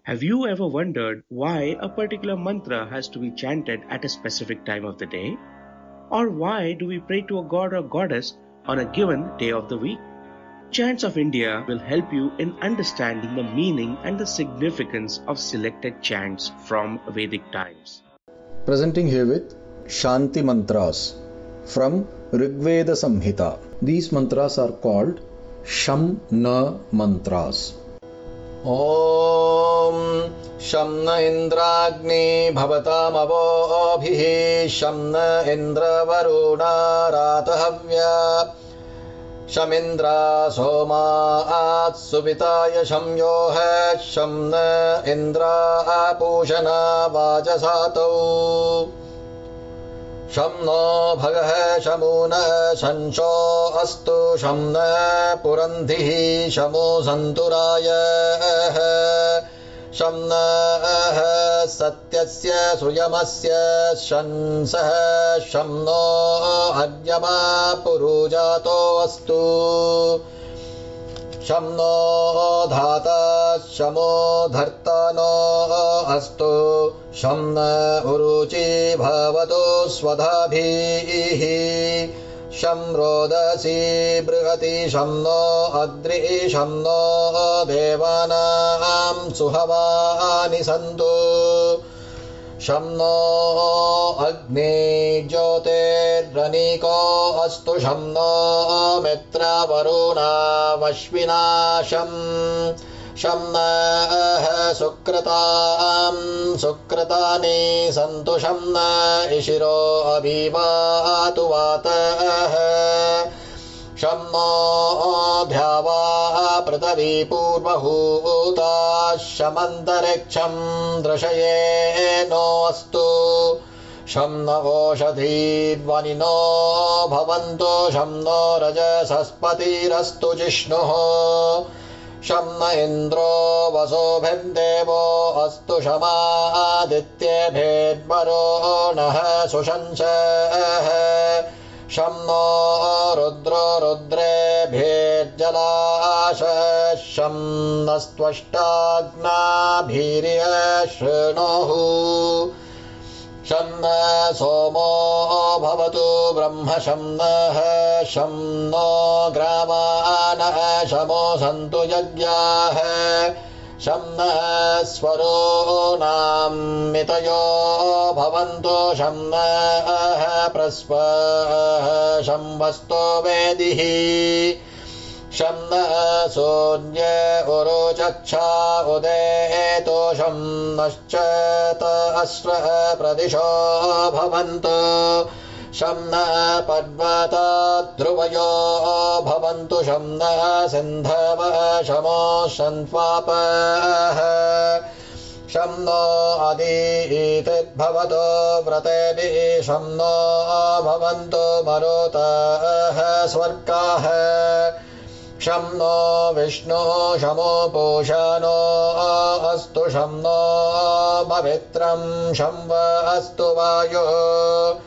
Have you ever wondered why a particular mantra has to be chanted at a specific time of the day? Or why do we pray to a god or goddess on a given day of the week? Chants of India will help you in understanding the meaning and the significance of selected chants from Vedic times. Presenting herewith Shanti Mantras from Rigveda Samhita. These mantras are called Sham Na Mantras. Om Sham Na Indragni Bhavatamavobhihi Sham Na Indra Varuna Ratahavya Shamindra Soma Atsuvitaya Shamyoha Shamna Indra Apushana Vajasato Shamno Bhagaha Shamuna Sansho Astu Shamna Purandhihi Shamo Santuraya Shamna Satyasya Suyamasya Shansaha Shamno Adyama Purujato Astu Shamno Dhata Shamo Dhartano Astu Shamna Uruchi Bhavato Swadhabhihi Shamrodasi Brihati Shamno Adri Shamno Devanam Suhavani Santu Shamno Agni Jyotir Raniko Astu Shamno Mitra Varuna Vashvinasham Shamna Sukratam Sukratani Santu Shamna Ishiro Abhivatu Vata Shamno Dhyava Pratavi Purvahuta Shamantariksham Drashaye No Astu Shamna Oshadhi Dvanino Bhavanto Shamno Rajasaspati Rastu Jishnuho Shamna Indro Vaso Bhendevo Astu Shama Aditye Bhedvaro Naha Sushansha Shamno Rudro Rudre Bhedjalasha Shamnastvashtagna Bhirya Shrunohu Shamna Somo Bhavatu Brahma Shamna Shamno Gramana Shamo Santu Yajyaha Shamna Swaro Nam Mitayo Bhavanto Shamna Prasva Shamvasto Vedihi Shamna Sunye Uruchaksha Udeto Shamnascheta Asra Pradisho Bhavanto Shamna Padvata Dhruvayo Bhavantu Shamna Sindhava Shamo Shantvapa Shamno Adi Itit Bhavato Vratebi Shamno Bhavantu Marota Swarkaha Shamno Vishnu Shamo Pushano Astu Shamno Bhavitram Shamva Astu Vayo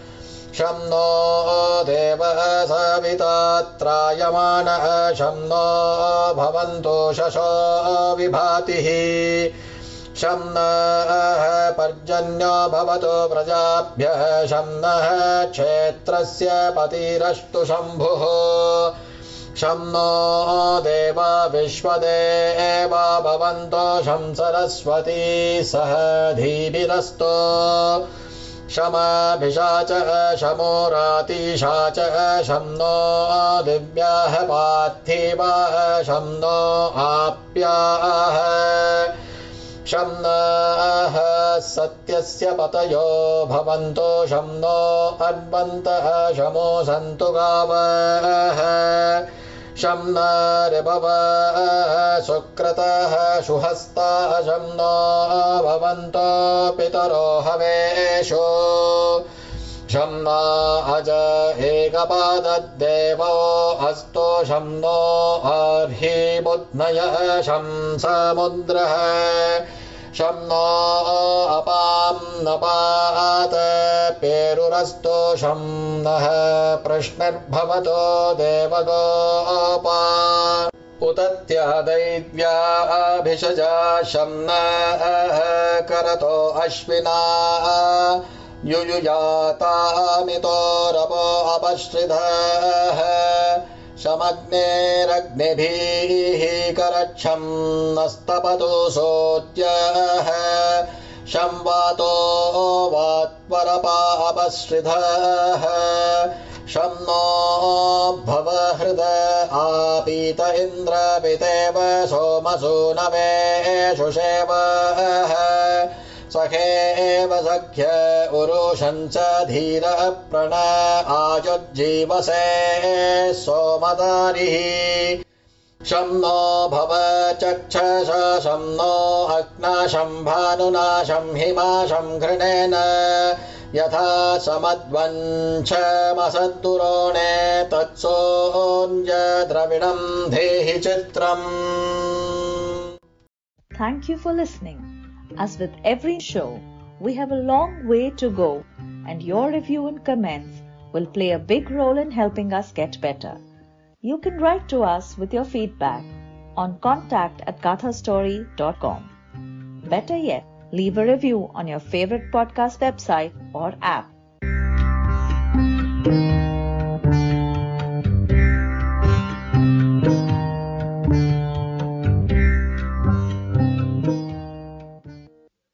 Shamno Deva Savita Trayamana Shamno Bhavantu Shasho Vibhatihi Shamna Parjanya Bhavato Prajabhya Shamna Kshetrasya Patirastu Shambhuho Shamno Deva Vishwadeva Bhavanto Sham Saraswati Sahadhibirasto Shama Bhishacha Shamorati Shacha Shamno Divyah Pathiva Shamno Apyah Shamna Satyasya Patayo Bhavanto Shamno Advanta Shamo Santu Gavah Shamna Ribhava Sukrata Shuhasta Shamno Bhavanto Pitaro Havesho Shamna Aja Ekapada Devo Asto Shamno Arhi Budnaya Sham Samudraha Shamno Apam Napate Perurasto Shamnah Prashnir Bhavato Devagopa उतत्या दैव्याभिषजा शम्नः करतो अश्विना युयुयातामितो रपो अपश्रिधः शमग्नेरग्निभिः करच्छं नस्तपतु सोच्यः शंवातो वात्परपा अपश्रिधः शं नो भवहृद आपीत इन्द्र पितेव सोमसूनवे शुषेवः सखेव सख्य उरुषं च धीर प्रण आयुज्जीवसे सोमदारिः शं नो भव चक्षस शं नो अग्नाशं भानुनाशं हिमाशं घृणेन यथा समद्वञ्चमसद्दुरोणे तत्सोऽञ्ज द्रविणं धेहि चित्रम्. Thank you for listening. As with every show, we have a long way to go, and your review and comments will play a big role in helping us get better. You can write to us with your feedback on contact@gathastory.com. Better yet, leave a review on your favorite podcast website or app.